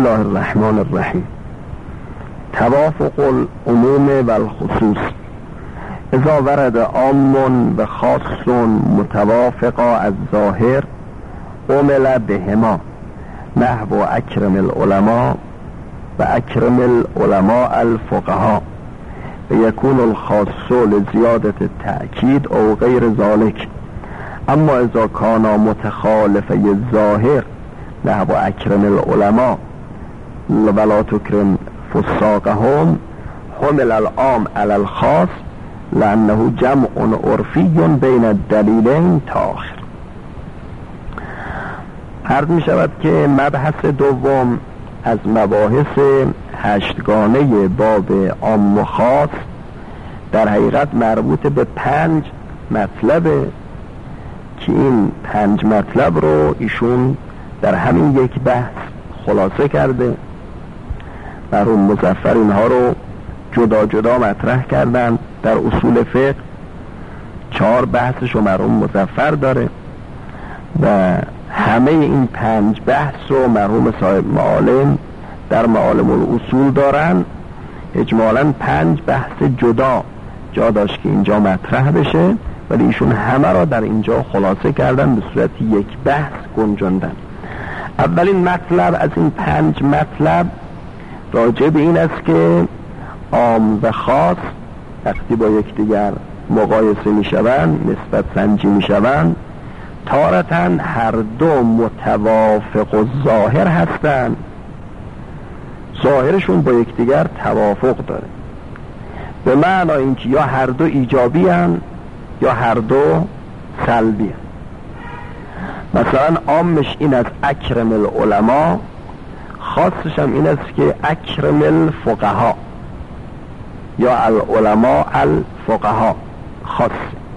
الله الرحمن الرحیم. توافق العموم و الخصوص اذا ورد عام و خاص متوافقا از ظاهر عمل بهما نحو اکرم العلماء و اکرم العلماء الفقهاء و یکون الخاص لزیادت التأکید او غیر ذلك. اما اذا کانا متخالفه الظاهر نحو اکرم العلماء ولا تکرم فساقهم حمل العام على الخاص لانه جمع عرفی بین الدلیلین تا آخر. عرض می شود که مبحث دوم از مباحث هشتگانه باب عام و خاص در حقیقت مربوط به 5 مطلبه که این 5 مطلب رو ایشون در همین یک بحث خلاصه کرده. مرحوم مظفر اینها رو جدا جدا مطرح کردن. در اصول فقه 4 بحثش رو مرحوم مظفر داره و همه این 5 بحث رو مرحوم صاحب معالم در معالم الاصول دارن. اجمالاً 5 بحث جدا جا داشت که اینجا مطرح بشه، ولی ایشون همه را در اینجا خلاصه کردن، به صورت یک بحث گنجاندن. اولین مطلب از این 5 مطلب راجع به این است که عام و خاص وقتی با یکدیگر مقایسه میشوند، نسبت سنجی میشوند، تارتاً هر دو متوافق و ظاهر هستند، ظاهرشون با یکدیگر توافق داره، به معنی اینکه یا هر دو ایجابی هستند یا هر دو سلبی هستند. مثلا عامش این از اکرم العلماء، خاصش هم این است که اکرم الفقهاء یا العلماء الفقهاء. خاص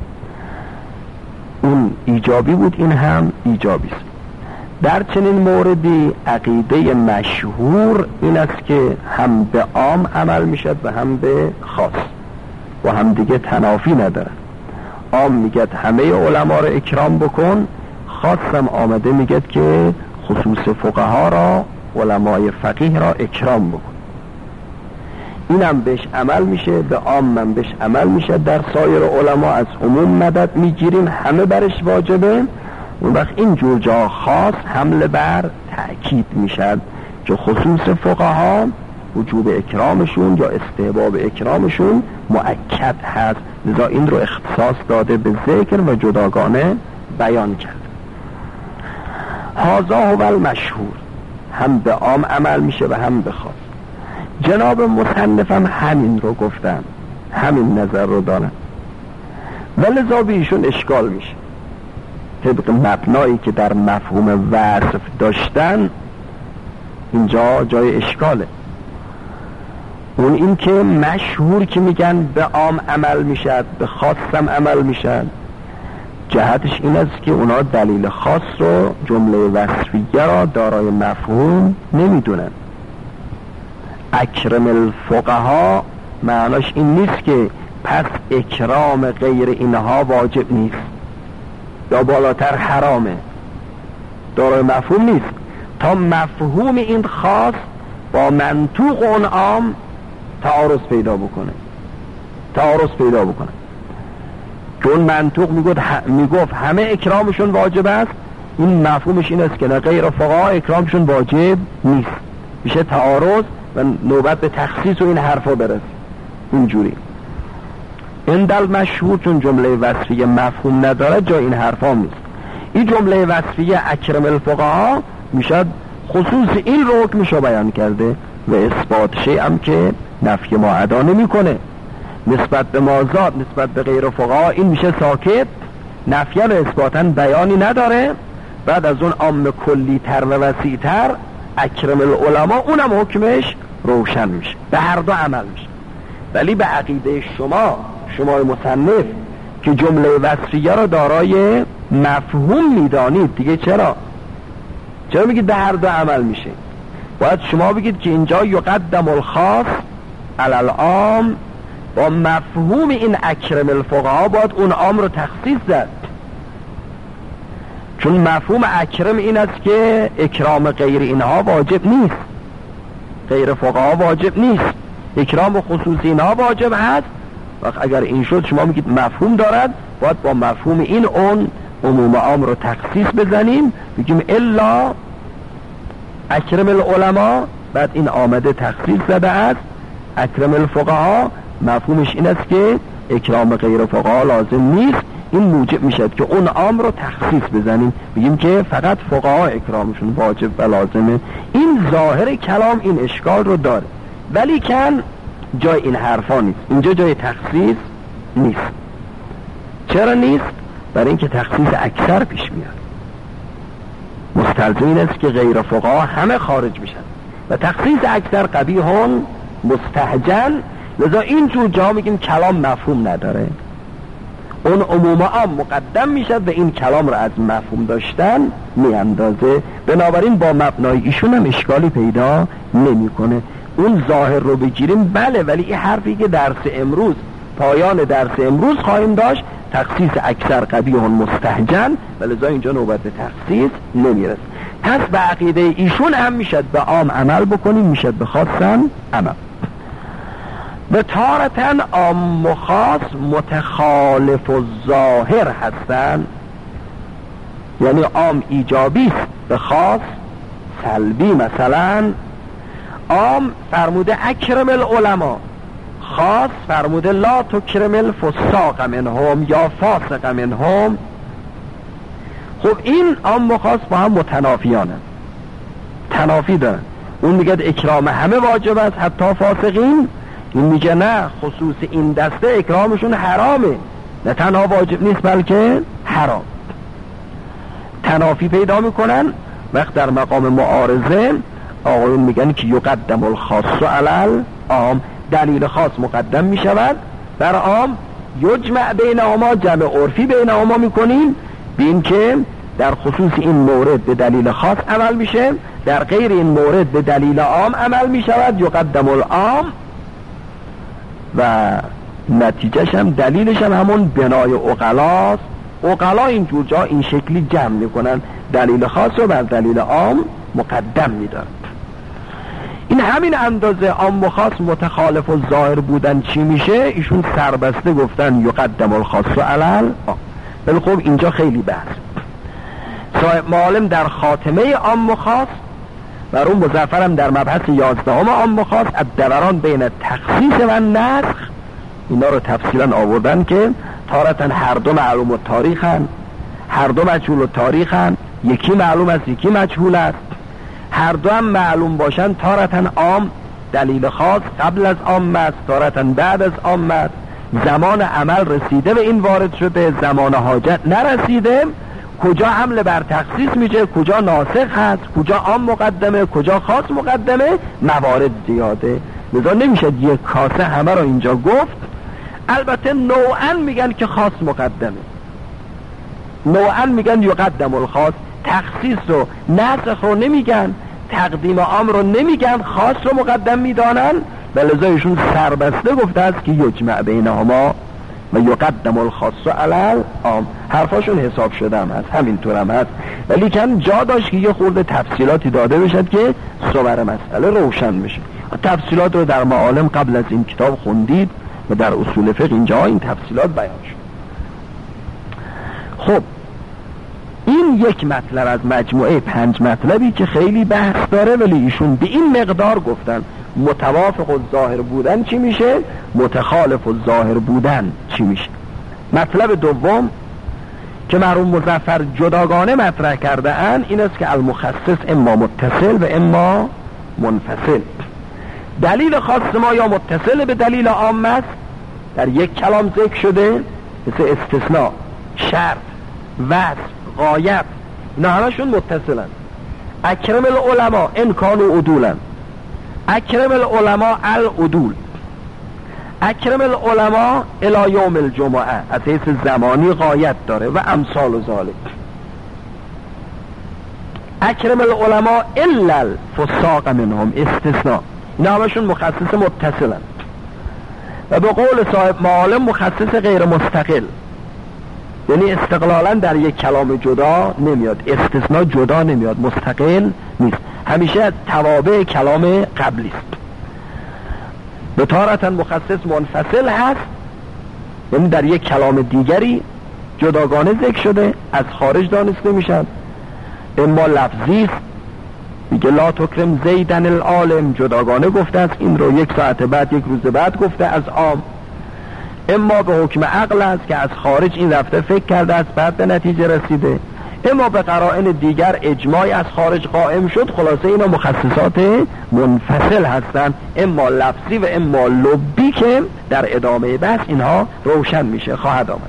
اون ایجابی بود، این هم ایجابی است. در چنین موردی عقیده مشهور این است که هم به عام عمل میشد و هم به خاص و هم دیگه تنافی ندارن. عام میگه همه علما را اکرام بکن، خاص هم آمده میگه که خصوص فقها را، علمای فقیه را اکرام بکن. اینم بهش عمل میشه، به عام هم بهش عمل میشه. در سایر علما از عموم مدد میگیریم، همه برش واجبه. اون وقت این جور جا خاص حمله بر تأکید میشد که خصوص فقها وجوب اکرامشون یا استحباب اکرامشون مؤکد هست، لذا این رو اختصاص داده به ذکر و جداگانه بیان کرد. هذا هو المشهور، هم به عام عمل میشه و هم به خاص. جناب مصنف هم همین رو گفتن، همین نظر رو دارن، ولذا به ایشون اشکال میشه. طبق مبنایی که در مفهوم وصف داشتن اینجا جای اشکاله. اون این که مشهور که میگن به عام عمل میشد، به خاص هم عمل میشد، جهتش این است که اونا دلیل خاص رو، جمله وصفیه را دارای مفهوم نمیدونن. اکرم الفقها معناش این نیست که پس اکرام غیر اینها واجب نیست یا بالاتر حرامه، دارای مفهوم نیست تا مفهوم این خاص با منطوق اون عام تعارض پیدا بکنه. چون منطوق میگفت همه اکرامشون واجب است، این مفهومش این است که نه غیر فقها اکرامشون واجب نیست، میشه تعارض و نوبت به تخصیص و این حرفا برسه. اینجوری این دل مشهور چون جمله وصفیه مفهوم نداره، جا این حرفا نیست. این جمله وصفیه اکرم الفقها میشد خصوص این رو حکمشو بیان کرده و اثبات شیء هم که نفی ما ادا نمی کنه. نسبت به مازاد، نسبت به غیر فقها این میشه ساکت، نفیان و اثباتن بیانی نداره. بعد از اون عام کلی تر و وسیع تر اکرم العلماء، اونم حکمش روشن میشه، به هر دو عمل میشه. ولی به عقیده شما مصنف که جمله وصفیه را دارای مفهوم میدانید دیگه، چرا میگید به هر دو عمل میشه؟ باید شما بگید که اینجا یقدم الخاص علی العام، با مفهوم این اکرم الفقها باید اون عام رو تخصیص داد، چون مفهوم اکرم این است که اکرام غیر اینها واجب نیست. غیر فقها واجب نیست، اکرام خصوصی اینا واجب هست. وقت اگر این شد شما میگید مفهوم دارد، باید با مفهوم این اون عموم عام رو تخصیص بزنیم، بگیم الا اکرم العلماء، بعد این آمده تخصیص زده است. اکرم الفقها مفهومش این است که اکرام غیر فقها لازم نیست، این موجب میشد که اون عام رو تخصیص بزنیم، بگیم که فقط فقها اکرامشون واجب و لازمه. این ظاهر کلام این اشکال رو داره، ولی کن جای این حرفا نیست، اینجا جای تخصیص نیست. چرا نیست؟ برای اینکه تخصیص اکثر پیش میاد، مستلزم این است که غیر فقها همه خارج میشن و تخصیص اکثر قبیحون مستهجن. لذا اینجور جا میگیم کلام مفهوم نداره، اون عموم عام مقدم میشد و این کلام رو از مفهوم داشتن میاندازه. بنابراین با مبنای ایشون هم اشکالی پیدا نمیکنه. اون ظاهر رو بگیریم بله، ولی این حرفی که درس امروز پایان درس امروز خواهیم داشت تخصیص اکثر قبیح مستهجن، ولذا اینجا نوبت به تخصیص نمیرسه. پس به عقیده ایشون هم میشد به عام عمل بکنیم، میشد به خاصن عمل. به تارتن عام و خاص متخالف و ظاهر هستن، یعنی عام ایجابی است به خاص سلبی. مثلا عام فرموده اکرم العلماء، خاص فرموده لا تکرم الفساق منهم یا فاسق منهم. خب این عام و خاص با هم متنافیانه، تنافی دارن. اون میگه اکرام همه واجب است حتی فاسقین، این میگه نه خصوص این دسته اکرامشون حرامه، نه تنها واجب نیست بلکه حرام. تنافی پیدا میکنن. وقت در مقام معارضه آقایون میگن که یقدم الخاص علی العام، دلیل خاص مقدم میشود بر عام. یجمع بینهما، جمع عرفی بینهما میکنیم، بین که در خصوص این مورد به دلیل خاص عمل میشه، در غیر این مورد به دلیل عام عمل میشود. یقدم العام و نتیجهش هم دلیلش هم همون بنای عقلاست. عقلا اینجور جا این شکلی جمع میکنن، دلیل خاص رو بر دلیل عام مقدم میدن. این همین اندازه عام و خاص متخالف و ظاهر بودن چی میشه؟ ایشون سربسته گفتن یقدم الخاص علی العام. ولی خب اینجا خیلی بحث. صاحب معالم در خاتمه عام و خاص و اون مظفرم در مبحث 11 عام و خاص الدوران بین تخصیص و نسخ، اینا رو تفصیلا آوردن که تارتن هر دو معلوم و تاریخن، هر دو مجهول و تاریخن، یکی معلوم است یکی مجهول است. هر دو هم معلوم باشن تارتن عام دلیل خاص قبل از عام است، تارتن بعد از عام است. زمان عمل رسیده به این وارد شده، زمان حاجت نرسیده. کجا حمل بر تخصیص میشه، کجا ناسخ هست، کجا عام مقدمه، کجا خاص مقدمه، موارد زیاده. لذا نمیشه یک کاسه همه رو اینجا گفت. البته نوعا میگن که خاص مقدمه، نوعا میگن یقدم الخاص، تخصیص رو نسخ رو نمیگن، تقدیم عام رو نمیگن، خاص رو مقدم میدانن. ولذا ایشون سربسته گفته است که یجمع بینهما و یقدم الخاص علی العام. حرفاشون حساب شده هم هست، همینطور هم هست، ولی کن جا داشت که یه خورده تفصیلاتی داده بشد که صور مسئله روشن بشه. تفصیلات رو در معالم قبل از این کتاب خوندید و در اصول فقه اینجا این تفصیلات بیان شد. خب این یک مطلب از مجموعه 5 مطلبی که خیلی بحث داره، ولی ایشون به این مقدار گفتن متوافق و ظاهر بودن چی میشه، متخالف و ظاهر بودن چی میشه. مطلب دوم که مرحوم مظفر جداگانه مطرح کرده اند این است که المخصص اما متصل و اما منفصل. دلیل خاص ما یا متصل به دلیل عام است، در یک کلام ذکر شده، مثل استثناء، شرط، وصف، غایت، اینا همشون متصلن. اکرم العلماء ان کانوا عدولا، اکرم العلماء العدول، اکرم العلماء الی یوم الجمعه، از حیث زمانی غایت داره و امثال ذالک. اکرم العلماء الا الفساق منهم، استثناء. اینا همشون مخصص متصلن. و به قول صاحب معالم مخصص غیر مستقل، یعنی استقلالا در یک کلام جدا نمیاد، استثناء جدا نمیاد، مستقل نیست. همیشه توابع کلام قبلی است. به تارتاً مخصص منفصل هست، یعنی در یک کلام دیگری جداگانه ذکر شده، از خارج دانسته میشن. اما لفظی است، میگه لا تکرم زیدن العالم، جداگانه گفته است، این رو یک ساعت بعد یک روز بعد گفته از عام. اما به حکم عقل است که از خارج این رفته فکر کرده است بعد به نتیجه رسیده. اما به قرائن دیگر اجماعی از خارج قائم شد. خلاصه اینا مخصصات منفصل هستند، اما لفظی و اما لبی که در ادامه بحث اینها روشن میشه خواهد آمد.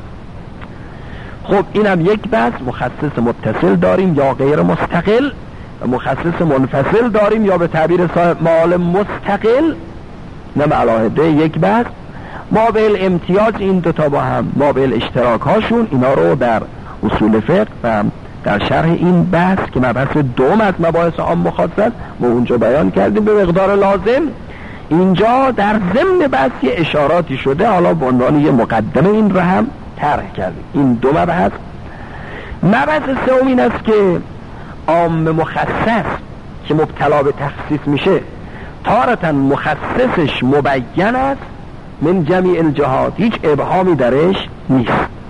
خب اینم یک بحث. مخصص متصل داریم یا غیر مستقل، و مخصص منفصل داریم یا به تعبیر صاحب معالم مستقل. اینم علاهده یک بحث. مابعد امتیاز این دوتا با هم، مابعد اشتراک هاشون، اینا رو در اصول فقه و در شرح این بحث که مبحث دوم از مباحث عام مخصص است ما اونجا بیان کردیم به مقدار لازم. اینجا در ضمن بحث یه اشاراتی شده، حالا به عنوان یه مقدمه این رو هم طرح کردیم. این دو مبحث. مبحث سوم این است که عام مخصص که مبتلا به تخصیص میشه تارتاً مخصصش مبین است من جمیع الجهات، هیچ ابهامی درش نیست.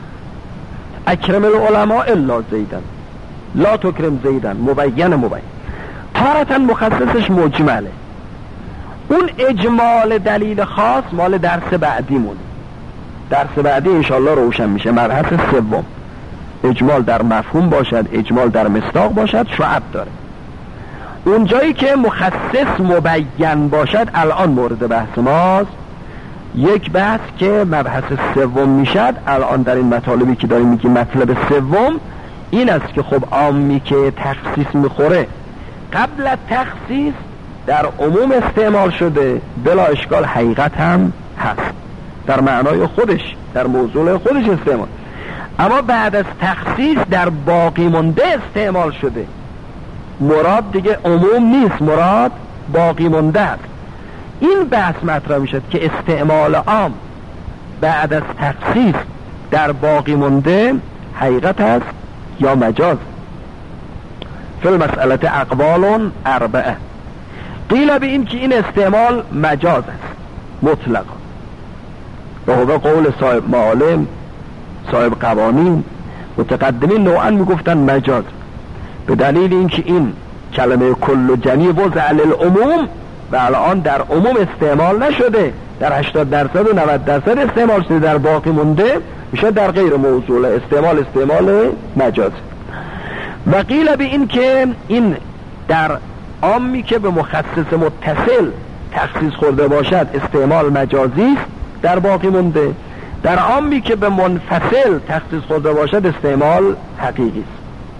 اکرم العلماء الا زیدن، لا تکرم زیدن، مبین. تارتاً مخصصش مجمله. اون اجمال دلیل خاص مال درس بعدیمون، درس بعدی انشاءالله روشن میشه. مبحث سوم اجمال در مفهوم باشد، اجمال در مصداق باشد، شعب داره. اون جایی که مخصص مبین باشد الان مورد بحث ماست. یک بحث که مبحث سوم میشد الان در این مطالبی که داریم میگیم. مطلب سوم این است که خب عامی که تخصیص میخوره قبل از تخصیص در عموم استعمال شده، بلا اشکال حقیقت هم هست، در معنای خودش، در موضوع خودش استعمال. اما بعد از تخصیص در باقی مونده استعمال شده. مراد دیگه عموم نیست، مراد باقی مونده است. این بحث مطرح میشد که استعمال عام بعد از تخصیص در باقی مونده حقیقت است یا مجاز. فی المسئله اقوال اربعه. قیل به این که این استعمال مجاز است مطلقا، به هو قول صاحب معالم، صاحب قوانین، متقدمین نوعا میگفتن مجاز، به دلیل اینکه این کلمه کل و جمی وضع للعموم و الان در عموم استعمال نشده، در 80% و 90% استعمال شده، در باقی مونده میشه در غیر موضوع استعمال مجاز. و قیل به این که این در عامی که به مخصص متصل تخصیص خورده باشد استعمال مجازی است در باقی مونده، در عامی که به منفصل تخصیص خورده باشد استعمال حقیقی است.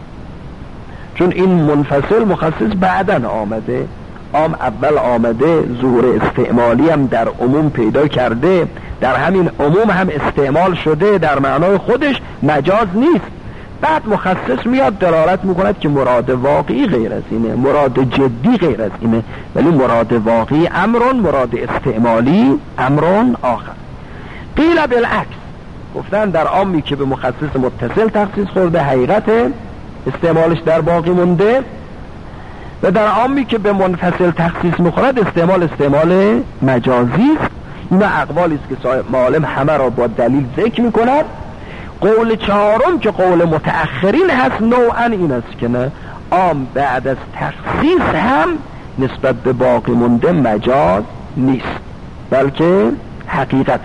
چون این منفصل مخصص بعداً آمده، عام اول آمده، ظهور استعمالی هم در عموم پیدا کرده، در همین عموم هم استعمال شده، در معنای خودش مجاز نیست. بعد مخصص میاد دلالت میکند که مراد واقعی غیر از اینه، مراد جدی غیر از اینه، ولی مراد واقعی امرون، مراد استعمالی امرون آخر. قیل بالعکس، گفتن در عامی که به مخصص متصل تخصیص خورده حقیقت استعمالش در باقی مونده، و در عامی که به منفصل تخصیص میخورد استعمال مجازی است. اینا اقوالی است که صاحب معالم همه را با دلیل ذکر میکند. قول چهارم که قول متأخرین هست نوعا این است که نه، عام بعد از تخصیص هم نسبت به باقی مونده مجاز نیست، بلکه حقیقت.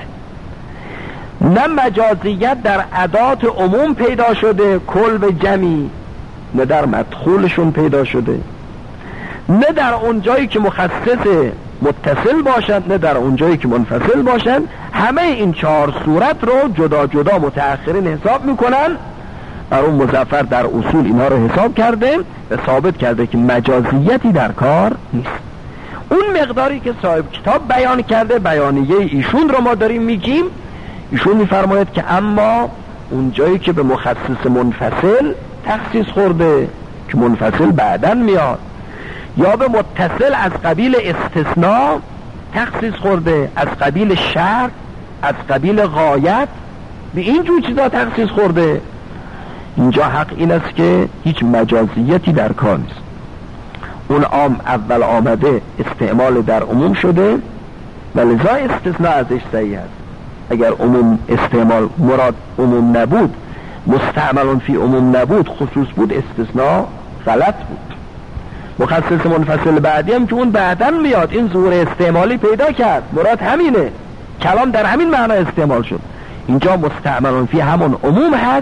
نه مجازیت در ادات عموم پیدا شده، کل و جمی، نه در مدخولشون پیدا شده، نه در اون جایی که مخصص متصل باشند، نه در اون جایی که منفصل باشند. همه این چهار صورت رو جدا جدا متأخرین حساب میکنن. اون مظفر در اصول اینا رو حساب کرده و ثابت کرده که مجازیتی در کار نیست. اون مقداری که صاحب کتاب بیان کرده، بیانیه ایشون رو ما داریم میگیم. ایشون میفرماید که اما اون جایی که به مخصص منفصل تخصیص خورده که منفصل بعداً میاد، یا به متصل از قبیل استثناء تخصیص خورده، از قبیل شرط، از قبیل غایت، به این جور چیزا تخصیص خورده، اینجا حق این است که هیچ مجازیتی در کار نیست. اون عام اول آمده استعمال در عموم شده و لذا استثناء ازش صحیح است. اگر عموم استعمال مراد عموم نبود، مستعمل فی عموم نبود، خصوص بود، استثناء غلط بود. مخصص منفصل بعدی هم که اون بعداً میاد این ظهور استعمالی پیدا کرد، مراد همینه، کلام در همین معنا استعمال شد. اینجا مستعمل فی همون عموم هست،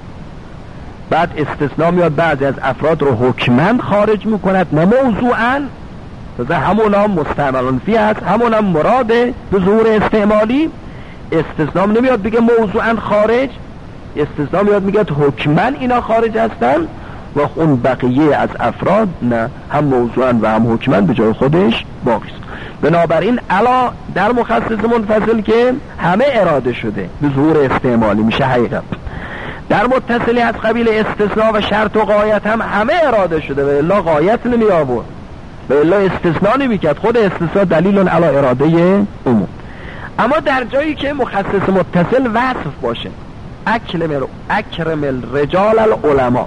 بعد استثناء میاد بعضی از افراد رو حکماً خارج میکند نه موضوعاً. تازه همون هم مستعمل فی هست، همون هم مراده به ظهور استعمالی. استثناء نمیاد بگه موضوعاً خارج، استثناء میاد میگه حکماً اینا خارج هستن و اون بقیه از افراد نه، هم موضوعاً و هم حکماً به جای خودش باقی است. بنابراین علا در مخصص منفصل که همه اراده شده به ظهور استعمالی میشه حقیقت. در متصلی از قبیل استثناء و شرط و غایت هم همه اراده شده و الا غایت نمی آورد و الا استثناء نمی کرد. خود استثناء دلیل علی اراده عموم. اما در جایی که مخصص متصل وصف باشه، اکرم الرجال العلماء،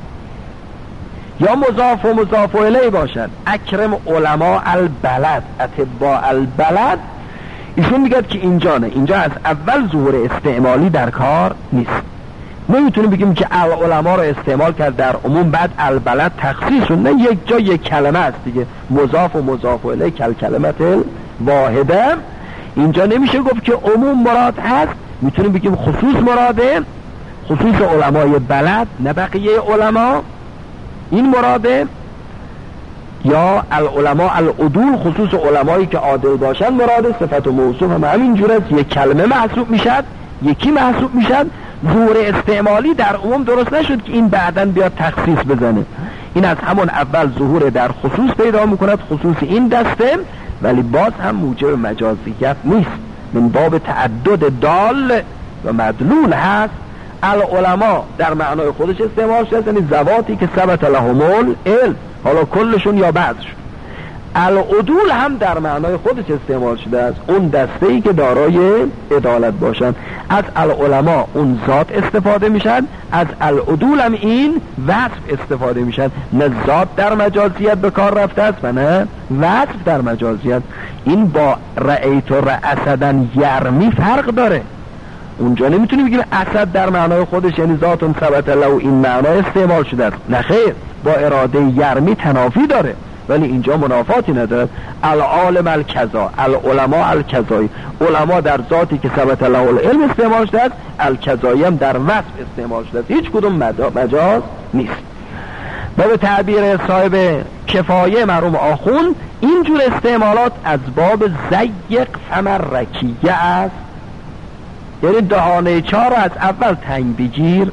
یا مضاف و مضاف الیه باشد، اکرم علماء البلد، اتباع البلد، ایشون میگه که اینجا نه، اینجا از اول ظهور استعمالی در کار نیست. نمیتونیم بگیم که العلماء رو استعمال کرد در عموم بعد البلد تخصیص، نه، یک جا یک کلمه است دیگه، مضاف و مضاف الیه کلمت واحده. اینجا نمیشه گفت که عموم مراد هست، میتونیم بگیم خصوص مراده، خصوص علمای بلد نه بقیه علما این مراده، یا العلماء العدول خصوص علمایی که عادل باشن مراده. صفت و موصوف هم همین جوره یک کلمه محسوب میشد، یکی محسوب میشد. ظهور استعمالی در عموم درست نشد که این بعداً بیاد تخصیص بزنه، این از همون اول ظهور در خصوص پیدا میکند، خصوص این دسته، ولی باز هم موجب مجازیت نیست، من باب تعدد دال و مدلول هست. العلماء در معنای خودش استعمال شده، یعنی زواتی که ثبت لهم العلم، حالا کلشون یا بعضشون. العدول هم در معنای خودش استعمال شده است، اون دسته‌ای که دارای عدالت باشن. از العلماء اون ذات استفاده میشن، از العدول هم این وصف استفاده میشن. نه ذات در مجازیت به کار رفته است و نه وصف در مجازیت. این با رأیت و رأسدن یرمی فرق داره. اونجا نمیتونی بگیم اسد در معنای خودش یعنی ذاتون ثبت له این معنا استعمال شده است، نه خیر، با اراده یرمی تنافی داره، ولی اینجا منافاتی ندارد. العالم الکذا، العلماء الکذایی، علما در ذاتی که ثبت له العلم استعمال شده است، الکذایی هم در وصف استعمال شده است، هیچ کدوم مجاز نیست. و به تعبیر صاحب کفایه مرحوم آخوند، اینجور استعمالات از باب زیق فمر رکیه است، یعنی دهانه چهار رو از اول تنگ بگیر.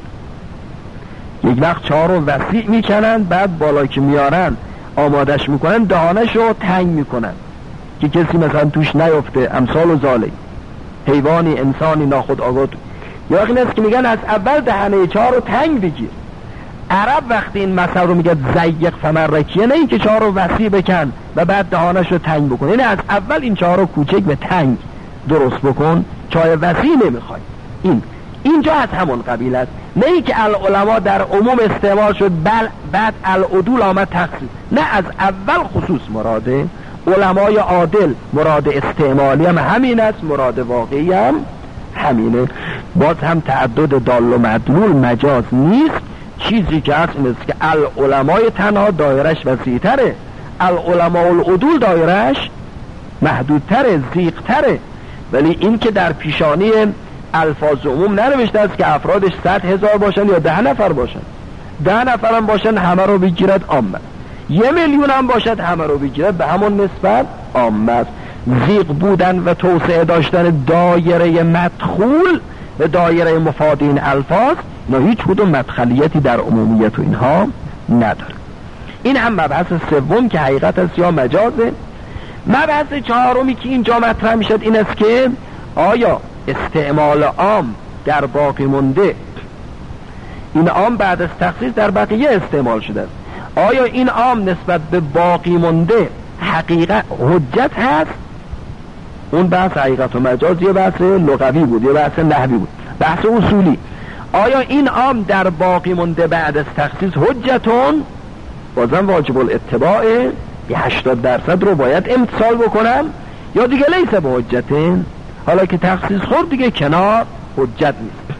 یک وقت چهار رو وسیع میکنن، بعد بالا که میارن آمادش میکنن دهانش رو تنگ میکنن که کسی مثلا توش نیفته، امثال و ذالک، حیوانی انسانی ناخود آگاه. یا این است که میگن از اول دهانه چهار رو تنگ بگیر. عرب وقتی این مثل رو میگه زیق فمر رکیه، نه این که چهار رو وسیع بکن و بعد دهانش رو تنگ بکن، یعنی از اول این چهار رو کوچک به تنگ درست بکن، چای وسیع نمیخوای. اینجا از همون قبیل است، نه ای که العلماء در عموم استعمال شد بعد العدول آمد تخصیص، نه، از اول خصوص مراده. علمای عادل مراد استعمالی هم همین است، مراد واقعی هم همینه. باز هم تعدد دال و مدلول مجاز نیست. چیزی که هست این است که العلمای تنها دایرش وسیع‌تره، العلماء العدول دایرش محدودتره، ضیق‌تره. ولی این که در پیشانی الفاظ عموم ننوشته است که افرادش 100,000 باشن یا 10 نفر باشن. 10 نفر هم باشن همه رو بگیرد عامه، 1,000,000 هم باشد همه رو بگیرد به همون نسبت عامه. ضیق بودن و توسعه داشتن دایره مدخول و دایره مفاد این الفاظ، نه هیچ کدوم مدخلیتی در عمومیت و اینها نداره. این هم مبحث سوم که حقیقت است یا مجازه. مبحث چهارمی که اینجا مطرح میشد این است که آیا استعمال عام در باقی مونده، این عام بعد از تخصیص در بقیه استعمال شده است، آیا این عام نسبت به باقی مونده حقیقت حجت هست؟ اون بحث حقیقت و مجاز یه بحث لغوی بود، یه بحث نحوی بود، بحث اصولی. آیا این عام در باقی مونده بعد از تخصیص حجتون؟ بازم واجب الاتباع، این 80% رو باید امتثال بکنم یا دیگه لیس به حجتین، حالا که تخصیص خورد دیگه کنار حجت نیست.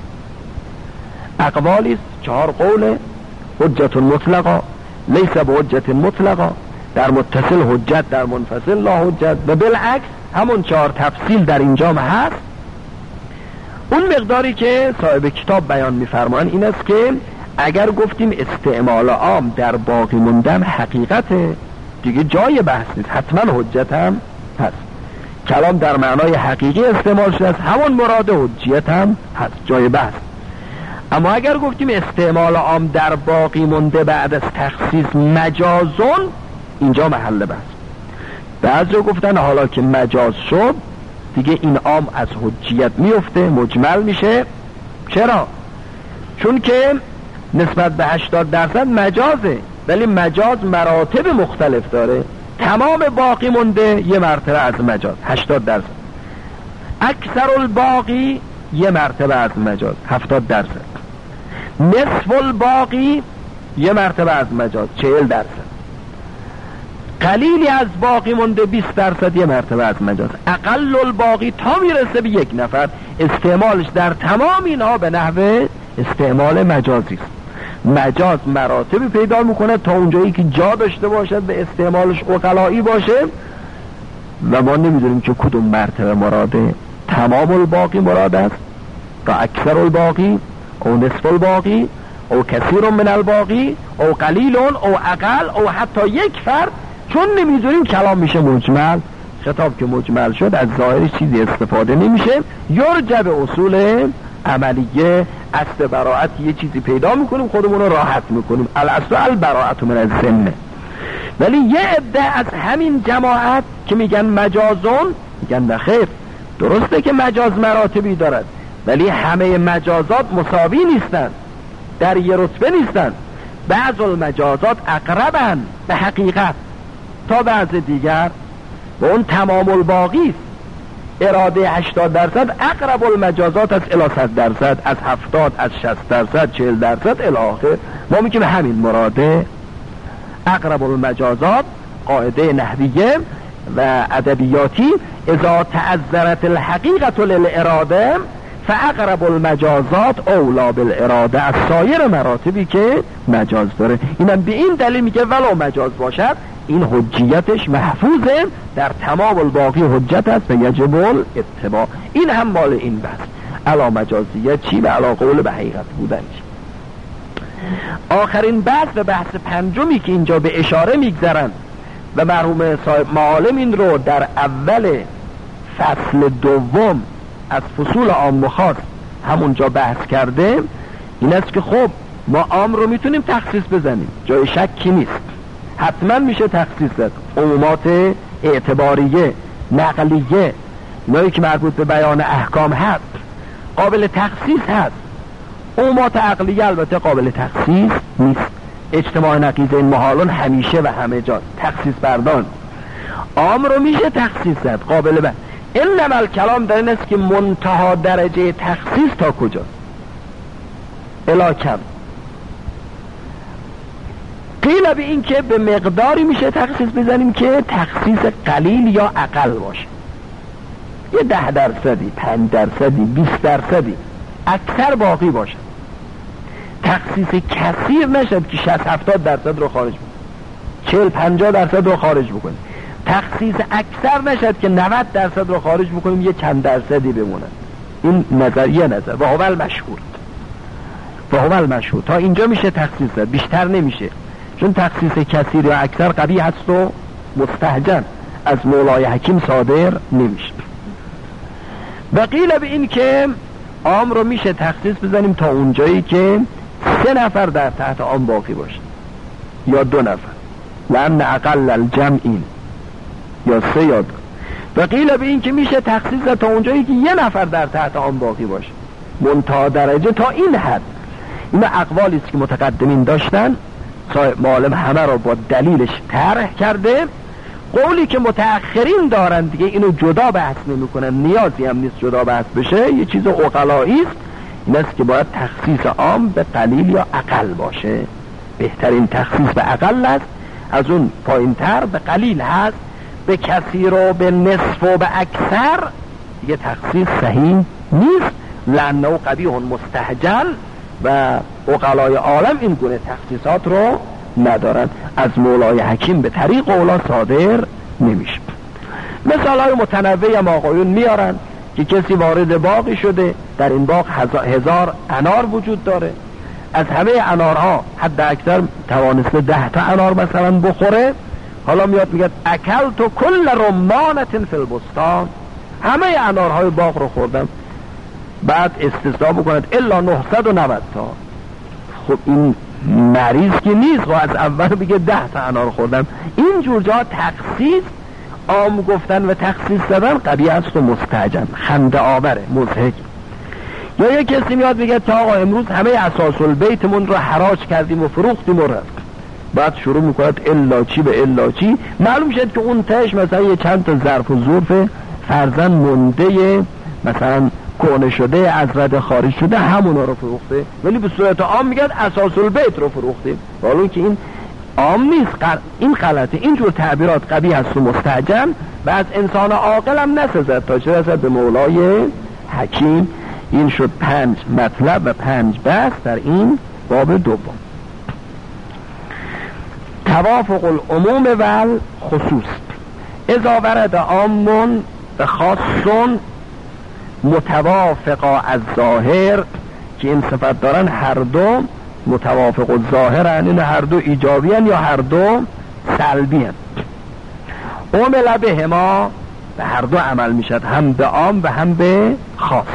اقوالی است 4 قوله: حجت مطلقا، لیس به حجت مطلقا، در متصل حجت، در منفصل لا حجت، و بالعکس همون 4 تفصیل در اینجا هست. اون مقداری که صاحب کتاب بیان می‌فرمایند این است که اگر گفتیم استعمال عام در باقی موندن حقیقته، دیگه جای بحث نیست، حتما حجت هم هست. کلام در معنای حقیقی استعمال شده است، همون مراد حجیت هم هست، جای بحث. اما اگر گفتیم استعمال عام در باقی مونده بعد از تخصیص مجازون، اینجا محل بحث. بعضی گفتن حالا که مجاز شد دیگه این عام از حجیت میفته، مجمل میشه. چرا؟ چون که نسبت به 80% مجازه، ولی مجاز مراتب مختلف داره. تمام باقی مونده یه مرتبه از مجاز 80%، اکثر الباقی یه مرتبه از مجاز 70%، نصف الباقی یه مرتبه از مجاز 40%، قلیلی از باقی مونده 20% یه مرتبه از مجاز، اقل الباقی تا میرسه به 1 نفر. استعمالش در تمام اینها به نحو استعمال مجازی است. مجاز مراتب پیدا میکنه تا اونجایی که جا داشته باشد به استعمالش عقلایی باشه، و ما نمیدونیم که کدوم مرتبه مراده. تمام الباقی مراد است تا اکثر الباقی او نصف الباقی او کثیر من الباقی او قلیل او اقل او حتی 1 فرد. چون نمیدونیم کلام میشه مجمل. خطاب که مجمل شد از ظاهرش چیزی استفاده نمیشه، یرجع به اصول عملیه. اصل براعت یه چیزی پیدا میکنیم خودمون رو راحت میکنیم، الاصل البراعت من الذمه. ولی یه عده از همین جماعت که میگن مجازون، میگن نخیر، درسته که مجاز مراتبی دارد ولی همه مجازات مساوی نیستن، در یه رتبه نیستن. بعض المجازات اقربن به حقیقت تا بعض دیگر، و اون تمام الباقی است. اراده 80% اقرب المجازات از الی 100%، از 70، از 60%، 40% الی آخر. ما میگیم همین مراده. اقرب المجازات قاعده نحویه و ادبیاتی: اذا تعذرت الحقیقت للاراده فاقرب المجازات اولا بالاراده، از سایر مراتبی که مجاز داره. اینم به این دلیل میگه ولو مجاز باشد این حجیتش محفوظه، در تمام الباقی حجت است و یجب الاتباع. این هم مال این بحث علا مجازیت چی و علا قول به حقیقت بودن چی. آخرین بحث و بحث پنجمی که اینجا به اشاره میگذرن و مرحوم صاحب معالم این رو در اول فصل دوم از فصول عام و خاص همونجا بحث کرده، این است که خب ما عام رو میتونیم تخصیص بزنیم، جای شکی نیست، حتما میشه تخصیص زد. عمومات اعتباریه، نقلیه، اینایی که مربوط به بیان احکام هست قابل تخصیص هست. عمومات عقلیه البته قابل تخصیص نیست. اجتماع نقیضه محالون همیشه و همه جا تخصیص بردان. عام رو میشه تخصیص زد، قابل به انما الکلام در این است که منتها درجه تخصیص تا کجاست. الی کم قیل به این که به مقداری میشه تخصیص بزنیم که تخصیص قلیل یا اقل باشه، یه 10%، 5%، 20%، اکثر باقی باشه. تخصیص کثیر نشد که 60-70% رو خارج بکنیم، 40-50% رو خارج بکنیم. تخصیص اکثر نشد که 90% رو خارج بکنیم، یه چند درصدی بمونه. این نظریه نظر و هو المشهور تا اینجا میشه تخصیص داد، بیشتر نمیشه، چون تخصیص کثیر یا اکثر قبیح هست و مستهجن از مولای حکیم صادر نمیشه. وقیل به این که عام رو میشه تخصیص بزنیم تا اونجایی که 3 نفر در تحت عام باقی باشه یا 2 نفر، لأن اقل الجمعین، یا 3 یا 2. وقیل به این که میشه تخصیص تا اونجایی که 1 نفر در تحت عام باقی باشه، منتها درجه تا این حد. این اقوالی است که متقدمین داشتن، صاحب معالم همه رو با دلیلش طرح کرده. قولی که متأخرین دارن دیگه اینو جدا بحث نمی کنن، نیازی هم نیست جدا بحث بشه، یه چیز عقلایی است. این است که باید تخصیص عام به قلیل یا اقل باشه. بهترین تخصیص به اقل است از اون پایینتر به قلیل هست، به کثیر و به نصف و به اکثر دیگه تخصیص صحیح نیست، لانه قبیح مستهجن و عقلای عالم این گونه تخصیصات رو ندارن، از مولای حکیم به طریق اولا صادر نمیشه. مثال های متنوعی هم آقایون میارن که کسی وارد باغی شده، در این باغ 1000 انار وجود داره، از همه انارها حد اکثر توانسته 10 تا انار مثلا بخوره، حالا میاد میگه اکلت کل رمانة فی البستان، همه انارهای باغ رو خوردم، بعد استثناء بکند الا 990 تا. خب این مریض که نیست و از اول بگه 10 تا انار خوردم. این جور جا تخصیص، عام گفتن و تخصیص دادن قبیح است و مستعجن، خنده آوره، مضحک. یا یک کسی میاد میگه تا آقا امروز همه اساس البیتمون رو حراج کردیم و فروختیم و رفت، بعد شروع میکند الا چی به الا چی، معلوم شد که اون تهش مثلا یه چند تا ظرف و ظرف فرزن مونده مثلا کهنه شده از رد خارج شده همونا رو فروخته، ولی به صورت عام میگن اساس البیت رو فروختیم، حالا که این عام نیست، این غلطه. اینجور تعبیرات قبیح است و مستعجن و از انسان عاقل هم نسزد تا چه رسد به مولای حکیم. این شد 5 مطلب و 5 بحث در این باب دوم. توافق العموم و خصوص. اذا ورد عام و خاص متوافقا از ظاهر، که این صفت دارن هر دو متوافق الظاهرن، این هر دو ایجابی هن یا هر دو سلبی هن. عمل بهما، به هر دو عمل میشد، هم به عام و هم به خاص.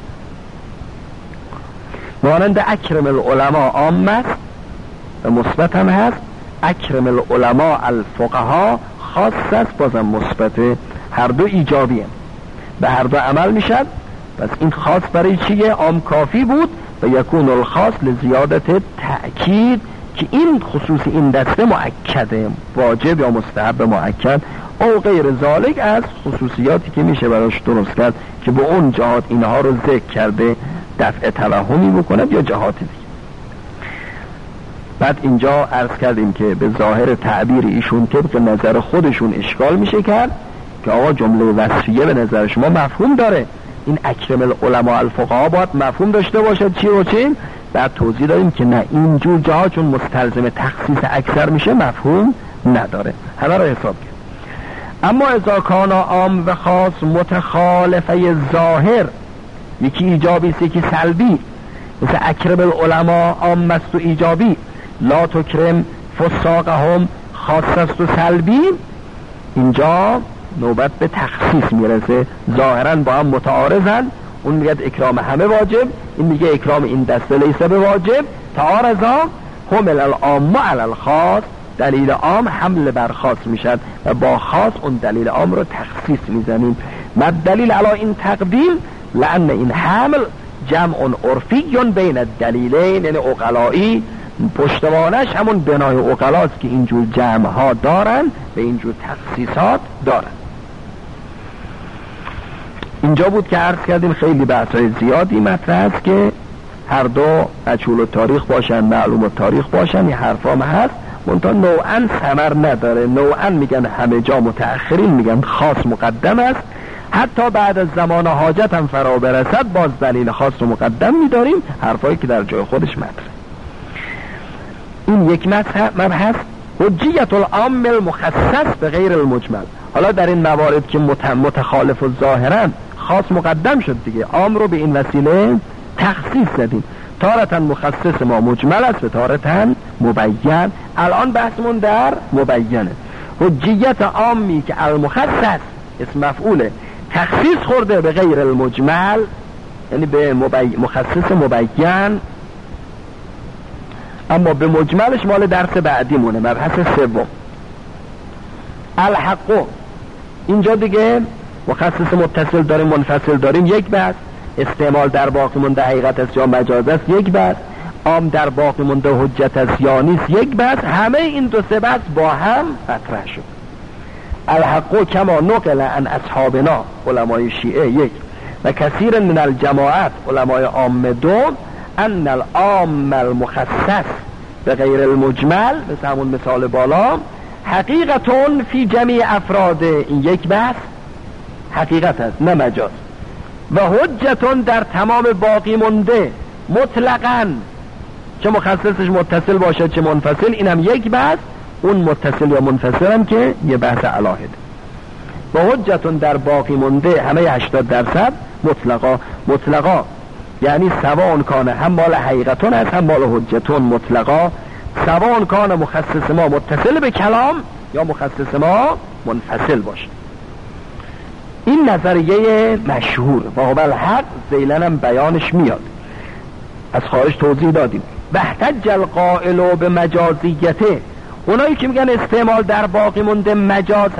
مانند اکرم العلماء عام است و مثبت هم هست، اکرم العلماء الفقها خاص است بازم مثبته، هر دو ایجابی هن، به هر دو عمل میشد. پس این خاص برای چیه؟ عام کافی بود و یکون الخاص لزیادت تأکید، که این خصوص این دسته مؤکده، واجب یا مستحب مؤکد او غیر ذالک از خصوصیاتی که میشه براش درست کرد که به اون جهات اینها رو ذکر کرده دفع توهمی بکند یا جهات دیگه. بعد اینجا عرض کردیم که به ظاهر تعبیر ایشون طبق نظر خودشون اشکال میشه کرد که آقا جمله وصفیه به نظر شما مفهوم داره، این اکرم العلماء الفقها باید مفهوم داشته باشد چی و چی. بعد توضیح داریم که نه، اینجور جاها چون مستلزم تخصیص اکثر میشه مفهوم نداره، همه رو حساب کرد. اما اذا کان عام و خاص متخالفه ظاهر، یکی ایجابی است یکی سلبی، مثل اکرم العلماء عام است و ایجابی، لا تکرم فساقهم خاص است و سلبی، اینجا نوبت به تخصیص میرسه، ظاهرا با هم متعارضن، اون میگه اکرام همه واجب، این میگه اکرام این دسته لیسه به واجب، تعارضا حمل العام علی الخاص، دلیل عام حمل بر خاص میشد و با خاص اون دلیل عام رو تخصیص میزنیم. مد دلیل علی این تقدیم لان این حمل جمع عرفی بین الدلیلین، یعنی عقلایی، پشتوانش همون بنای عقلاست که اینجور جمع ها دارن و اینجور تخصیصات دارن. اینجا بود که عرض کردیم خیلی بحث‌های زیادی مطرح است که هر دو مجهول التاریخ باشن معلوم التاریخ باشن، این حرفا هم هست، منتها نوعا ثمر نداره. نوعا میگن همه جا متأخرین میگن خاص مقدم است، حتی بعد از زمان حاجت هم فرا برسد باز دلیل خاص رو مقدم میداریم، حرفایی که در جای خودش مطرح. این یک مبحث حجیت العام المخصص به غیر المجمل. حالا در این موارد که متخالف و ظاهرن خاص مقدم شد دیگه، عام رو به این وسیله تخصیص زدیم، تارتاً مخصص ما مجمل است و تارتاً مبین. الان بحثمون در مبینه. حجیت عامی که المخصص اسم مفعوله تخصیص خورده به غیر المجمل، یعنی به مخصص مبین، اما به مجملش مال درس بعدی مونه، مبحث سوم. الحق، اینجا دیگه مخصص متصل داریم منفصل داریم، یک بحث. استعمال در باقی مونده حقیقت است یا مجاز است، یک بحث. عام در باقی مونده حجت است یا نیست، یک بحث. همه این دو سه بحث با هم مطرح شد. الحق کما نقل عن اصحابنا علمای شیعه، یک، و کثیر من الجماعت علمای عام، دو، ان العام المخصص به غیر المجمل، مثل همون مثال بالا، حقیقتون فی جمیع افراد، این یک بحث حقیقت است نه مجاز. و حجتون در تمام باقی مونده مطلقاً، چه مخصصش متصل باشد چه منفصل، اینم یک بحث. اون متصل یا منفصل هم که یه بحث علاهد. و حجتون در باقی مونده همه 80% مطلقا یعنی سواء کان هم مال حقیقتون است هم مال حجتون مطلقا، سواء کان مخصص ما متصل به کلام یا مخصص ما منفصل باشه. این نظریه مشهور و هو الحق، ذیلن هم بیانش میاد، از خارج توضیح دادیم. واحتج القائل به مجازیته، اونایی که میگن استعمال در باقی مونده مجاز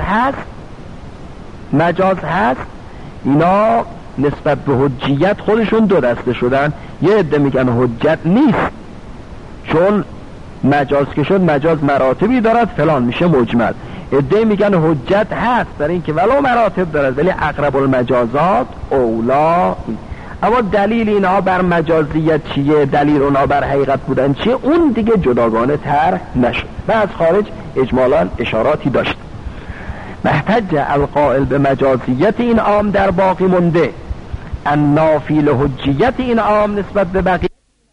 هست، اینا نسبت به حجیت خودشون دو دسته شدن. یه عده میگن حجت نیست، چون مجاز که شد مجاز مراتبی دارد فلان میشه مجمل. عده میگن حجت هست در این که ولو مراتب دارد ولی اقرب المجازات اولا. اما دلیل اینها بر مجازیت چیه، دلیل اونها بر حقیقت بودن چیه، اون دیگه جداگانه طرح نشد و از خارج اجمالا اشاراتی داشت. محتج القائل به مجازیت این عام در باقی مونده، النافی لحجیت این عام نسبت به بقیه.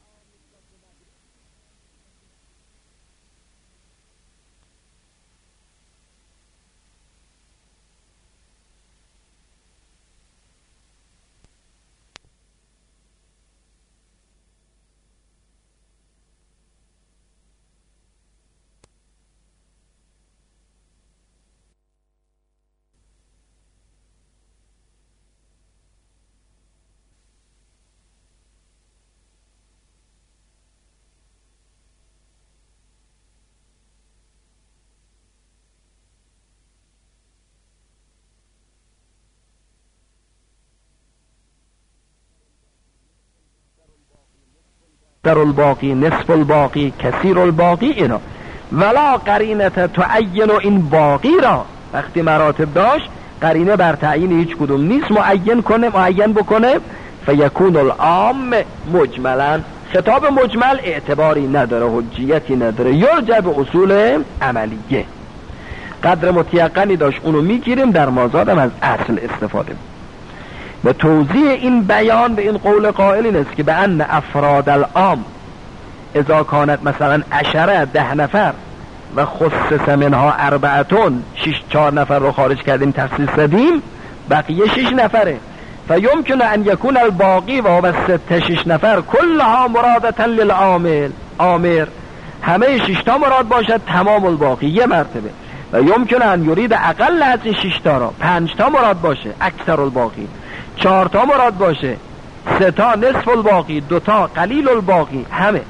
در الباقی، نصف الباقی، کثیر الباقی، اینا ولا قرینت تعین این باقی را، وقتی مراتب داشت قرینه بر تعیین هیچ کدوم نیست معین بکنه فیکون العام مجملا. خطاب مجمل اعتباری نداره، حجیتی نداره، یرجع به اصول عملیه. قدر متیقنی داشت اونو میگیریم، در مازادم از اصل استفاده. و توضیح این بیان به این قول قائل این است که به ان افراد العام اذا کانت مثلا 10 نفر و خصص منها 4 4 نفر رو خارج کردیم تخصیص دادیم، بقیه 6 نفره. فیمکن ان یکون الباقی و هو 6 نفر کلها مرادتا للعامل، عامر همه 6 تا مراد باشد، تمام الباقی یه مرتبه. و یمکن ان یرید اقل از این 6 تا را 5 تا مراد باشه، اکثر الباقی 4 تا مراد باشه، 3 تا نصف الباقی، 2 تا قلیل الباقی، همه.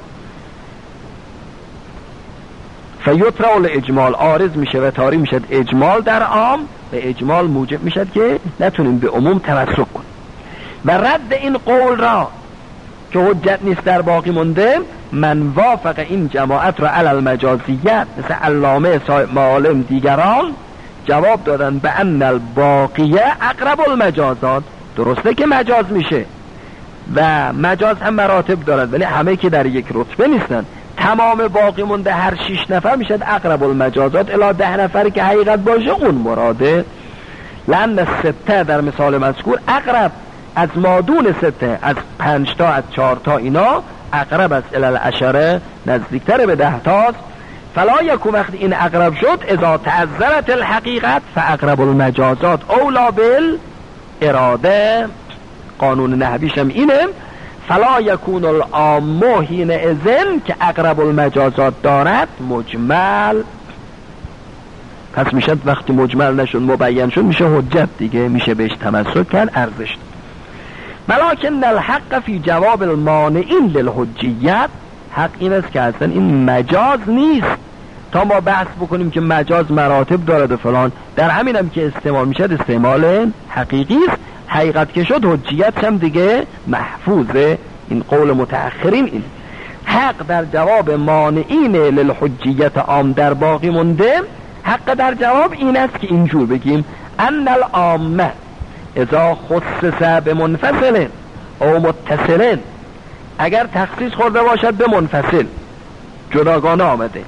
فیطرح الاجمال، عارض میشه و طاری میشه اجمال در عام، و اجمال موجب میشه که نتونیم به عموم تمسک کنیم. و رد این قول را که حجت نیست در باقی مونده، من وافق این جماعت را علی المجازیت مثل علامه صاحب معالم دیگران جواب دادن به ان الباقیه اقرب المجازات. درسته که مجاز میشه و مجاز هم مراتب دارد ولی همه که در یک رتبه نیستن. تمام باقی مونده هر 6 نفر میشد اقرب المجازات الی 10 نفر که حقیقت باشه اون مراده. لان 6 در مثال مذکور اقرب از مادون 6، از 5 تا از 4 تا اینا اقرب از الی العشره، نزدیکتر به 10 تاست. فلا یکو وقت این اقرب شد اذا تعذرت الحقیقت فاقرب المجازات اولا بالاراده. قانون نحویش هم اینه، فلا یکون العام حین اذن که اقرب المجازات دارد مجمل. پس میشه وقتی مجمل نشد مبین شد میشه حجت دیگه، میشه بهش تمسک کرد، ارزش. ولکن الحق فی جواب المانعین للحجیت، حق این است که اصلا این مجاز نیست تا ما بحث بکنیم که مجاز مراتب دارد و فلان. در همین هم که استعمال میشه استعمال حقیقی است، حقیقت که شد حجیت هم دیگه محفوظه. این قول متأخرین این حق در جواب مانعین للحجیت عام در باقی مونده، حق در جواب این است که اینجور بگیم ان العامه اذا خصص به منفصل او متصل، اگر تخصیص خورده باشد به منفصل جداگانه آمده،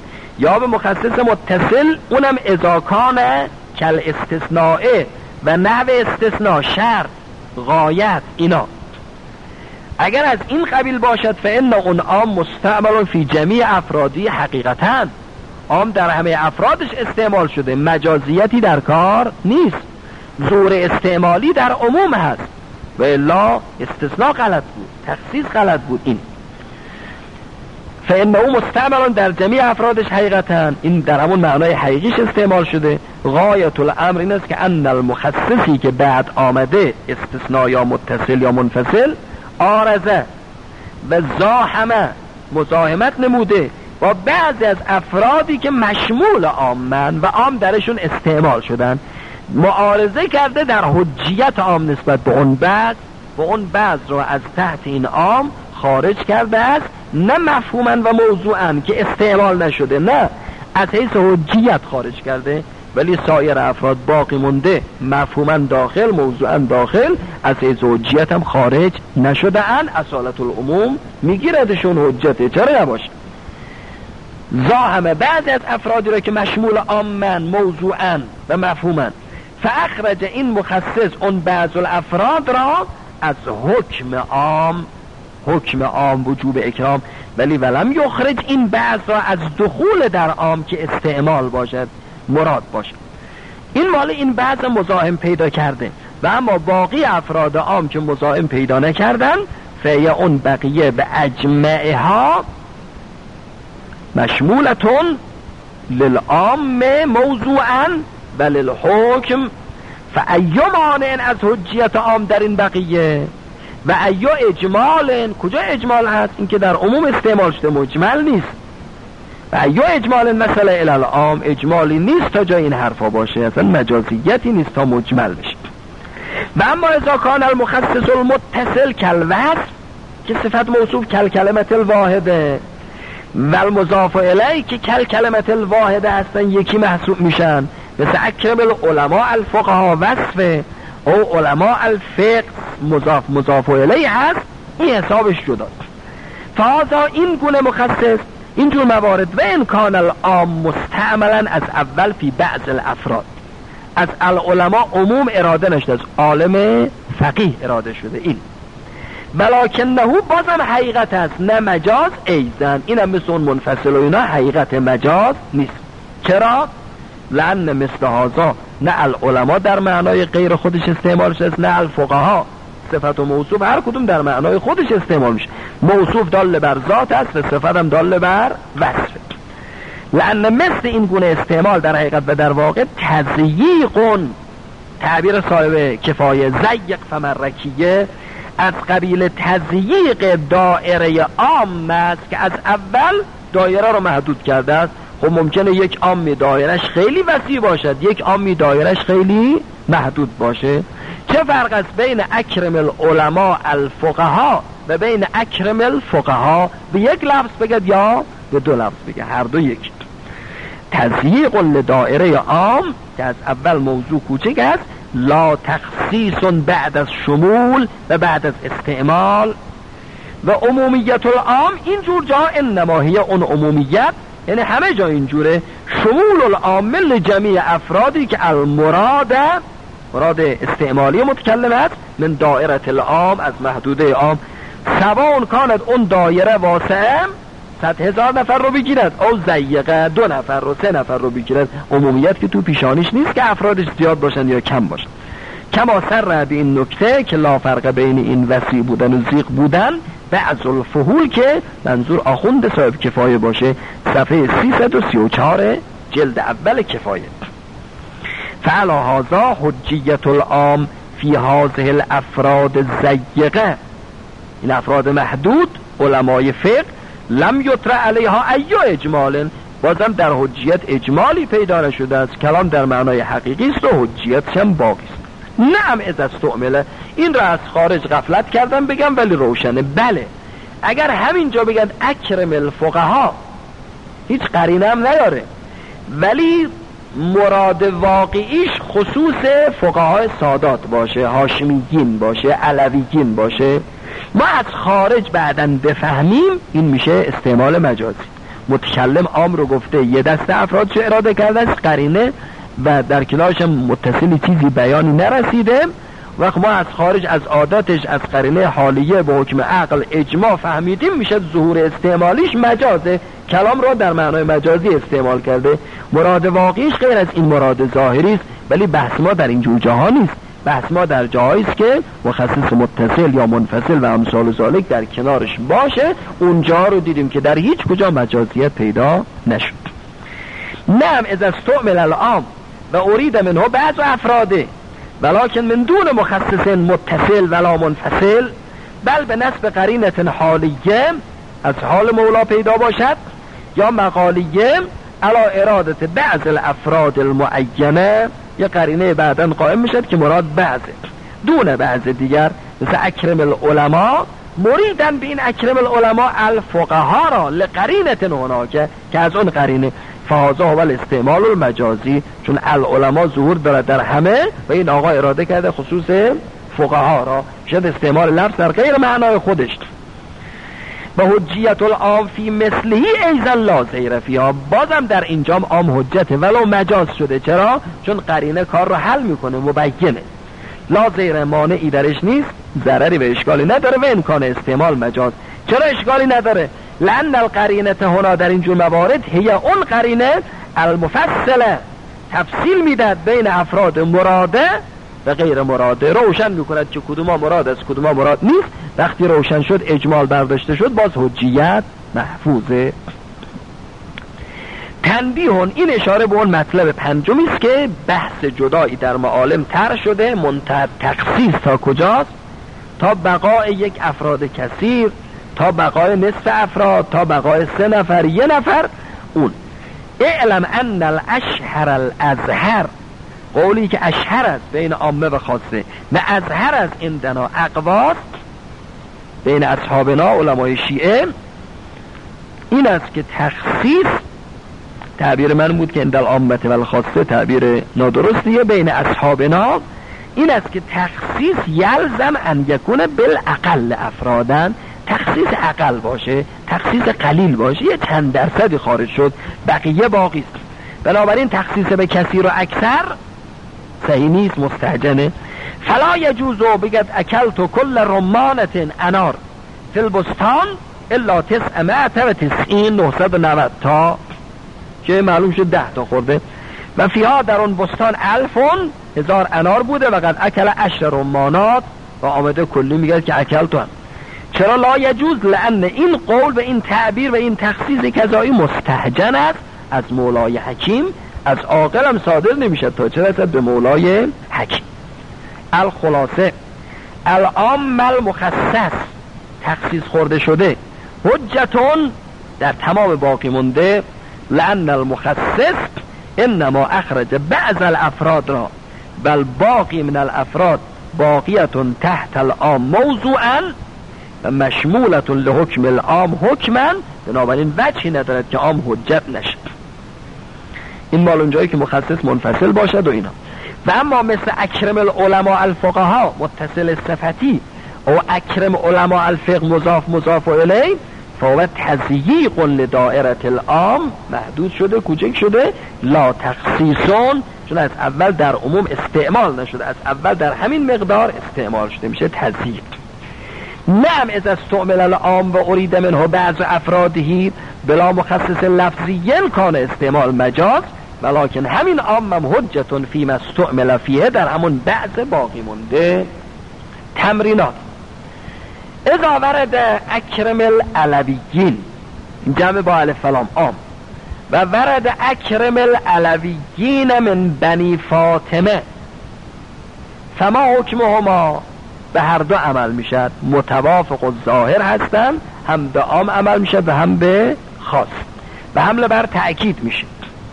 یا به مخصص متصل، اونم اذا کان کل استثناء و نحو استثناء، شرط، غایت، اینا اگر از این قبیل باشد فإن اون عام مستعمل فی جمیع افرادی، حقیقتا عام در همه افرادش استعمال شده، مجازیتی در کار نیست، زور استعمالی در عموم هست و الا استثناء غلط بود، تخصیص غلط بود. این فإنه مستعمل در جمیع افرادش حقیقتا، این در همون معنای حقیقیش استعمال شده. غایت الامر این است که ان المخصصی که بعد آمده، استثناء یا متصل یا منفصل، آرزه و زاحمه، مزاحمت نموده با بعضی از افرادی که مشمول عامن و عام درشون استعمال شدن، معارضه کرده در حجیت عام نسبت به اون بعض، و اون بعض رو از تحت این عام خارج کرده است، نه مفهوما و موضوعا که استعمال نشده، نه از حیث حجیت خارج کرده، ولی سایر افراد باقی مونده، مفهوما داخل، موضوعا داخل، از حیث حجیت هم خارج نشده ان، اصالت العموم میگیردشون حجت، چرا نباشه. زاحمه بعضی از افرادی را که مشمول عامن، موضوعا و مفهوما، فاخرج این مخصص اون بعض الافراد را از حکم عام وجوب اکرام، ولی ولم یخرج این بعض را از دخول در عام که استعمال باشد، مراد باشد. این مال این بعض مزاحم پیدا کرده و اما باقی افراد عام که مزاحم پیدا نکردن، فیه اون بقیه به اجمعها مشمولتون للعام موضوعا و للحکم، فایو مانع از حجیت عام در این بقیه و ایو اجمال. کجا اجمال هست؟ این که در عموم استعمال شده، مجمل نیست. و ایو اجمال مسئله الالعام، اجمالی نیست تا جای این حرفا باشه، اصلا مجازیتی نیست تا مجمل بشه. و اما اذا کان المخصص المتصل کالوصف، که صفت موصوف کلمت الواحده و المضاف الیه که کلمت الواحده هستن، یکی محسوب میشن، مثل اکرم العلماء الفقها وصفه، او علماء الفقه مضاف الیه هست، این حسابش جداست. فهذا این گونه مخصص، اینجور موارد، و ان کان العام مستعملا از اول فی بعض الافراد، از العلماء عموم اراده نشده، از عالم فقیه اراده شده، این ولکنه بازم حقیقت است، نه مجاز ایزن، اینم مثل اون منفصل و اینا حقیقت مجاز نیست. چرا؟ لأن مثل هذا نه العلماء در معنای غیر خودش استعمال شده، نه الفقها، صفت و موصوف هر کدوم در معنای خودش استعمال میشه، موصوف دال بر ذات است و صفت هم دال بر وصف. لأن مثل این گونه استعمال در حقیقت و در واقع تضییق، تعبیر صاحب کفایه، ضیق فمرکیه، از قبیل تضییق دایره عام است که از اول دایره رو محدود کرده است. خب ممکنه یک عامی دایرش خیلی وسیع باشد، یک عامی دایرش خیلی محدود باشه. چه فرق است بین اکرم العلماء الفقها و بین اکرم الفقها؟ به یک لفظ بگد یا به دو لفظ بگد؟ هر دو یک. تضییق لدائره عام که از اول موضوع کوچک است، لا تخصیص بعد از شمول و بعد از استعمال. و عمومیت العام اینجور جا انما هی اون عمومیت، یعنی همه جا اینجوره، شمول العام لجمیع افرادی که المراد، مراد استعمالی متکلم است، من دائره العام، از محدوده عام، سواء کاند اون دایره واسعه 100,000 نفر رو بگیرد او ضیقه 2 نفر رو 3 نفر رو بگیرد. عمومیت که تو پیشانیش نیست که افرادش زیاد باشن یا کم باشن. کما سر به این نکته که لا فرق بین این وسیع بودن و ضیق بودن بعض الفحول، که منظور آخوند صاحب کفایه باشه، صفحه 334 جلد اول کفایه. فعلا هذا حجیت العام فی هذه الافراد الضیقه، این افراد محدود علمای فقه، لم یطرح علیها ایو اجمال، بازم در حجیت اجمالی پیدا نشده است. کلام در معنای حقیقی است و حجیت هم باقی است. نعم اذا استعمله، این را از خارج غفلت کردم بگم ولی روشنه. بله اگر همینجا بگن اکرم الفقها، هیچ قرینه هم نیاره، ولی مراد واقعیش خصوص فقهای سادات باشه، هاشمیگین باشه، علویگین باشه، ما از خارج بعداً بفهمیم، این میشه استعمال مجازی. متکلم عام رو گفته، یه دسته افراد چه اراده کرده است قرینه و در کنارش متصلی چیزی بیانی نرسیده، وقت ما از خارج از عادتش از قرینه حالیه به حکم عقل اجماع فهمیدیم میشه ظهور استعمالیش مجازه، کلام رو در معنای مجازی استعمال کرده، مراد واقعیش غیر از این مراد ظاهری است. ولی بحث ما در این جور جاها نیست، بحث ما در جایی است که مخصص متصل یا منفصل و امثال ذالک در کنارش باشه. اونجا رو دیدیم که در هیچ کجا مجازیت پیدا نشد. نعم اذا استعمل العام و ارید منه بعض افراده ولکن من دون مخصص متصل ولا منفصل، بل به نسب قرینه حالیه از حال مولا پیدا باشد یا مقالیه علی اراده بعض الافراد المعینه، یا قرینه بعداً قائم میشد که مراد بعضه دون بعض دیگر، مثل اکرم العلماء مریدن به این اکرم العلماء الفقها را لقرینه هناکه که از اون قرینه فهذا هو الاستعمال المجازی، چون العلماء ظهور دارد در همه و این آقا اراده کرده خصوص فقها را، شد استعمال لفظ در غیر معنای خودش. و حجیت العام فی مثلی ایضا لا ضیر فیها، بازم در اینجام عام حجته ولو مجاز شده. چرا؟ چون قرینه کار رو حل میکنه، مبینه، لا ضیر مانعی درش نیست، ضرری و اشکالی نداره و امکان استعمال مجاز. چرا اشکالی نداره؟ لأن القرینه هنا در اینجور موارد هی اون قرینه المفصله، تفصیل میداد بین افراد مراده و غیر مراده، روشن میکند که کدوما مراد است کدوما مراد نیست. وقتی روشن شد اجمال برداشته شد باز حجیت محفوظه. تنبیهون، این اشاره به اون مطلب پنجمی است که بحث جدایی در معالم طرح شده، منتهی تخصیص تا کجاست؟ تا بقای یک افراد کثیر، تا بقای نصف افراد، تا بقای 3 نفر 1 نفر. اون اعلم ان الاشهر الازهر، قولی که اشهر است بین عامه و خاصه، نه ازهر است عندنا اقواس بین اصحابنا علمای شیعه، این است که تخصیص، تعبیر من بود که عند العامه و الخاصه تعبیر نادرستیه، بین اصحابنا این است که تخصیص یلزم ان یکون بالاقل افرادن، تخصیص اقل باشه، تخصیص قلیل باشه، یه چند درصدی خارج شد بقیه باقی است. بنابراین تخصیص به کثیر و اکثر صحیح نیست، مستهجنه. فلا یجوزو بگد اکلت کل رمانت انار فی البستان الا 990 تا که معلوم شد 10 تا خورده و فیها در اون بستان 1000 انار بوده و قد اکل 10 رمانات و آمده کلی میگه که اکلتو هم. چرا لا یجوز؟ لان این قول و این تعبیر و این تخصیص کذایی مستهجن است از مولای حکیم، از عاقل هم صادر نمیشه تا چه رسد به مولای حکیم. الخلاصه العام المخصص، تخصیص خورده شده، حجتون در تمام باقی مونده، لان المخصص انما اخرج بعض الافراد را بل باقی من الافراد باقیتون تحت العام موضوعا و مشمولتون لحکم العام حکما، بنابراین وجهی ندارد که عام حجت نشد. این مال اونجایی که مخصص منفصل باشد و اینا. و اما مثل اکرم العلماء الفقها متصل صفتی او اکرم علماء الفقه مضاف الیه فهو تضییق لدائره العام، محدود شده، کوچک شده، لا تخصیصون، چون از اول در عموم استعمال نشده، از اول در همین مقدار استعمال شده، میشه تضییق. نعم اذا استعمل العام و ارید منه بعض افرادهی بلا مخصص لفظی کان استعمال مجاز، ولکن همین عام هم حجتون فیما استعمل فیه، در همون بعض باقی مونده. تمرینات: اذا ورد اکرم العلویین، جمع با الف لام عام، و ورد اکرم العلویین من بنی فاطمه فما حکمهما، به هر دو عمل میشد، متوافق و ظاهر هستن، هم به عام عمل میشد و هم به خاص، و حمله بر تأکید میشه.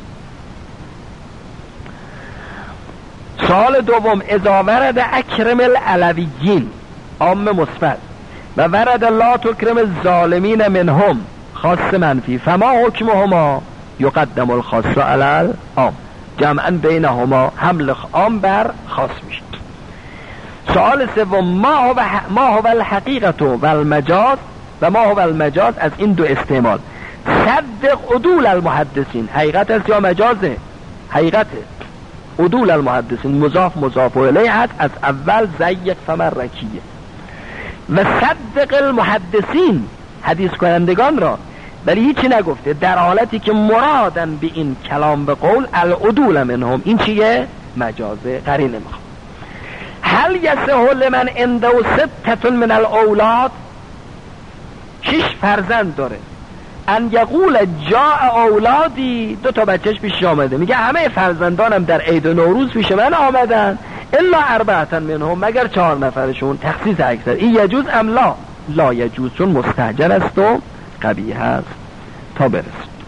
سوال دوم: اذا ورد اکرم العلویین عام مثبت و ورد لا تکرم الظالمین منهم خاص منفی فما حکمهما، یقدم الخاص علی العام، جمعا بینهما حمل عام بر خاص میشه. سوال سوم: ما هو الحقیقت و المجاز، و ما هو المجاز از این دو استعمال صدق عدول المحدثین، حقیقت است یا مجازه؟ حقیقته. عدول المحدثین مضاف مضاف الیه هست، از اول ضیق فمرکیه. و صدق المحدثین، حدیث کنندگان را، ولی هیچی نگفته، در حالتی که مرادن به این کلام به قول العدول منهم، این چیه؟ مجازه، قرینه میخوام. هل یصح لمن عنده ستة من الاولاد، 6 فرزند داره، ان یقول جاء اولادی، 2 بچهش پیش آمده، میگه همه فرزندانم در عید و نوروز پیش من آمدن الا 4 منهم، مگر 4 نفرشون، تخصیص اکثر. این یجوز ام لا؟ لا یجوز، چون مستهجن است و قبیح است. تا برسیم.